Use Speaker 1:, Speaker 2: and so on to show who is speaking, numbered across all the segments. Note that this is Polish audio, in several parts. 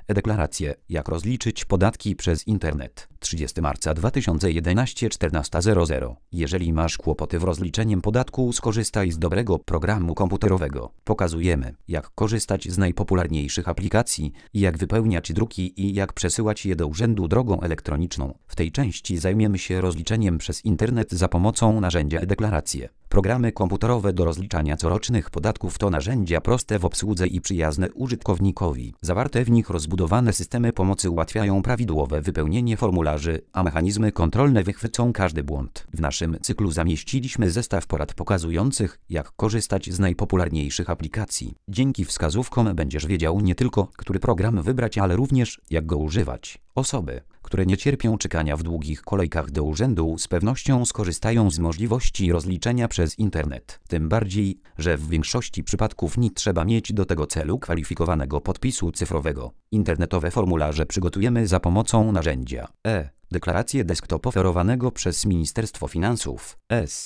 Speaker 1: E-deklaracje. Jak rozliczyć podatki przez internet. 30 marca 2011 14:00. Jeżeli masz kłopoty w rozliczeniem podatku, skorzystaj z dobrego programu komputerowego. Pokazujemy, jak korzystać z najpopularniejszych aplikacji, jak wypełniać druki i jak przesyłać je do urzędu drogą elektroniczną. W tej części zajmiemy się rozliczeniem przez internet za pomocą narzędzia e-deklaracje. Programy komputerowe do rozliczania corocznych podatków to narzędzia proste w obsłudze i przyjazne użytkownikowi. Zawarte w nich rozbudowane systemy pomocy ułatwiają prawidłowe wypełnienie formularzy, a mechanizmy kontrolne wychwycą każdy błąd. W naszym cyklu zamieściliśmy zestaw porad pokazujących, jak korzystać z najpopularniejszych aplikacji. Dzięki wskazówkom będziesz wiedział nie tylko, który program wybrać, ale również, jak go używać. Osoby, które nie cierpią czekania w długich kolejkach do urzędu, z pewnością skorzystają z możliwości rozliczenia przez internet. Tym bardziej, że w większości przypadków nie trzeba mieć do tego celu kwalifikowanego podpisu cyfrowego. Internetowe formularze przygotujemy za pomocą narzędzia e-deklaracje desktop oferowanego przez Ministerstwo Finansów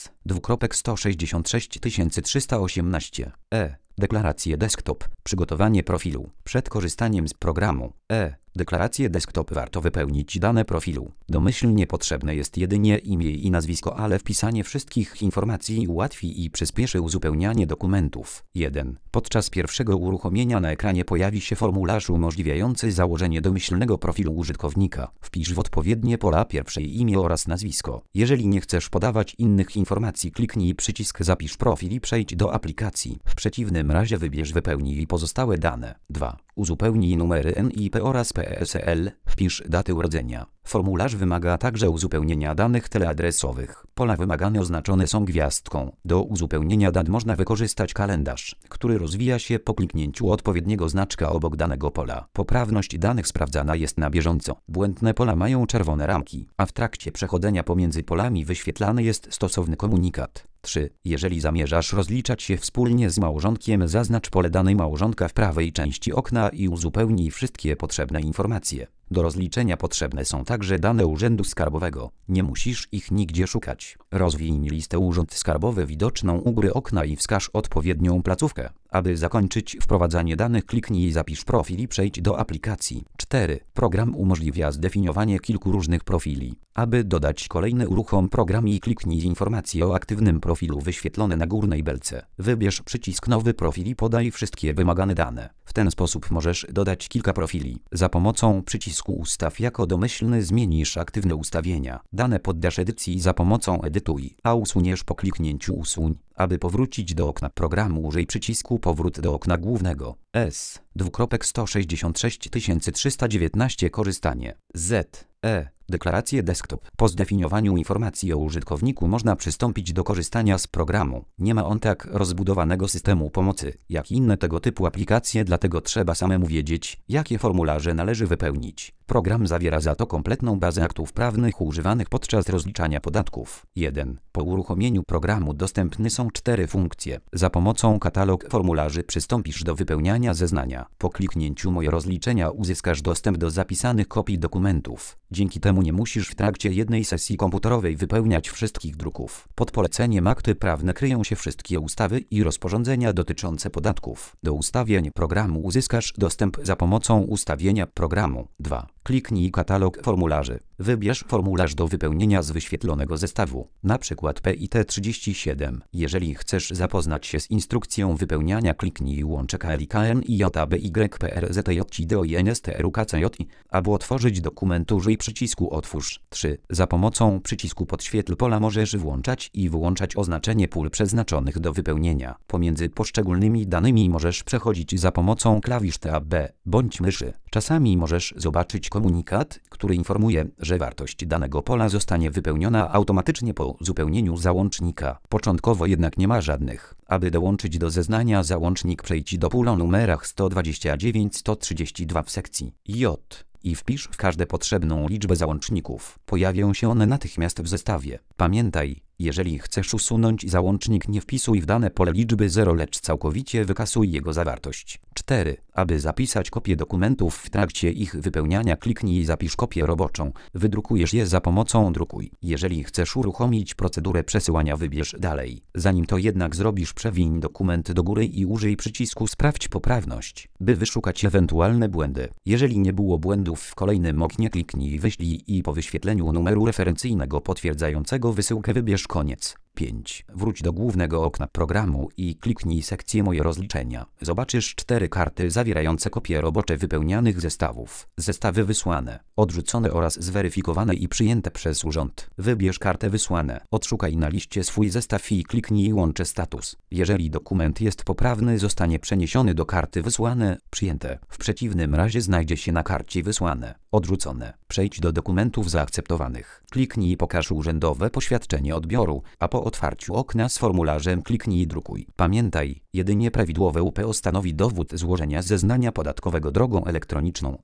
Speaker 1: S/166 deklaracje desktop. Przygotowanie profilu. Przed korzystaniem z programu deklaracje desktop warto wypełnić dane profilu. Domyślnie potrzebne jest jedynie imię i nazwisko, ale wpisanie wszystkich informacji ułatwi i przyspieszy uzupełnianie dokumentów. 1. Podczas pierwszego uruchomienia na ekranie pojawi się formularz umożliwiający założenie domyślnego profilu użytkownika. Wpisz w odpowiednie pola pierwsze imię oraz nazwisko. Jeżeli nie chcesz podawać innych informacji, kliknij przycisk Zapisz profil i przejdź do aplikacji. W przeciwnym razie wybierz Wypełnij pozostałe dane. 2. Uzupełnij numery NIP oraz PESEL. Wpisz datę urodzenia. Formularz wymaga także uzupełnienia danych teleadresowych. Pola wymagane oznaczone są gwiazdką. Do uzupełnienia dat można wykorzystać kalendarz, który rozwija się po kliknięciu odpowiedniego znaczka obok danego pola. Poprawność danych sprawdzana jest na bieżąco. Błędne pola mają czerwone ramki, a w trakcie przechodzenia pomiędzy polami wyświetlany jest stosowny komunikat. 3. Jeżeli zamierzasz rozliczać się wspólnie z małżonkiem, zaznacz pole danej małżonka w prawej części okna i uzupełnij wszystkie potrzebne informacje. Do rozliczenia potrzebne są także dane Urzędu Skarbowego. Nie musisz ich nigdzie szukać. Rozwinij listę Urząd Skarbowy widoczną u góry okna i wskaż odpowiednią placówkę. Aby zakończyć wprowadzanie danych, kliknij Zapisz profil i przejdź do aplikacji. 4. Program umożliwia zdefiniowanie kilku różnych profili. Aby dodać kolejny, uruchom program i kliknij informacje o aktywnym profilu wyświetlone na górnej belce. Wybierz przycisk Nowy profil i podaj wszystkie wymagane dane. W ten sposób możesz dodać kilka profili. Za pomocą przycisku Ustaw jako domyślny zmienisz aktywne ustawienia. Dane poddasz edycji za pomocą Edytuj, a usuniesz po kliknięciu Usuń. Aby powrócić do okna programu, użyj przycisku Powrót do okna głównego. S/166 korzystanie z deklaracje desktop. Po zdefiniowaniu informacji o użytkowniku można przystąpić do korzystania z programu. Nie ma on tak rozbudowanego systemu pomocy jak inne tego typu aplikacje, dlatego trzeba samemu wiedzieć, jakie formularze należy wypełnić. Program zawiera za to kompletną bazę aktów prawnych używanych podczas rozliczania podatków. 1. Po uruchomieniu programu dostępne są 4 funkcje. Za pomocą katalog formularzy przystąpisz do wypełniania zeznania. Po kliknięciu Moje rozliczenia uzyskasz dostęp do zapisanych kopii dokumentów. Dzięki temu nie musisz w trakcie jednej sesji komputerowej wypełniać wszystkich druków. Pod poleceniem Akty prawne kryją się wszystkie ustawy i rozporządzenia dotyczące podatków. Do ustawień programu uzyskasz dostęp za pomocą ustawienia programu. 2. Kliknij Katalog formularzy. Wybierz formularz do wypełnienia z wyświetlonego zestawu, np. PIT-37. Jeżeli chcesz zapoznać się z instrukcją wypełniania, kliknij łączek LIKN i JABYKPRZJINSTRUKCJ, aby otworzyć dokument, użyj przycisku Otwórz. 3. Za pomocą przycisku Podświetl pola możesz włączać i wyłączać oznaczenie pól przeznaczonych do wypełnienia. Pomiędzy poszczególnymi danymi możesz przechodzić za pomocą klawisz Tab bądź myszy. Czasami możesz zobaczyć komunikat, który informuje, że wartość danego pola zostanie wypełniona automatycznie po uzupełnieniu załącznika. Początkowo jednak nie ma żadnych. Aby dołączyć do zeznania załącznik, przejdź do pól o numerach 129-132 w sekcji J i wpisz w każde potrzebną liczbę załączników. Pojawią się one natychmiast w zestawie. Pamiętaj, jeżeli chcesz usunąć załącznik, nie wpisuj w dane pole liczby 0, lecz całkowicie wykasuj jego zawartość. 4. Aby zapisać kopię dokumentów w trakcie ich wypełniania, kliknij Zapisz kopię roboczą. Wydrukujesz je za pomocą Drukuj. Jeżeli chcesz uruchomić procedurę przesyłania, wybierz Dalej. Zanim to jednak zrobisz, przewiń dokument do góry i użyj przycisku Sprawdź poprawność, by wyszukać ewentualne błędy. Jeżeli nie było błędów w kolejnym oknie, kliknij Wyślij i po wyświetleniu numeru referencyjnego potwierdzającego wysyłkę wybierz Koniec. 5. Wróć do głównego okna programu i kliknij sekcję Moje rozliczenia. Zobaczysz 4 karty zawierające kopie robocze wypełnianych zestawów. Zestawy wysłane, odrzucone oraz zweryfikowane i przyjęte przez urząd. Wybierz kartę Wysłane. Odszukaj na liście swój zestaw i kliknij Łączę status. Jeżeli dokument jest poprawny, zostanie przeniesiony do karty Wysłane, przyjęte. W przeciwnym razie znajdzie się na karcie Wysłane, odrzucone. Przejdź do dokumentów zaakceptowanych. Kliknij Pokaż urzędowe poświadczenie odbioru, a po otwarciu okna z formularzem kliknij Drukuj. Pamiętaj, jedynie prawidłowe UPO stanowi dowód złożenia zeznania podatkowego drogą elektroniczną.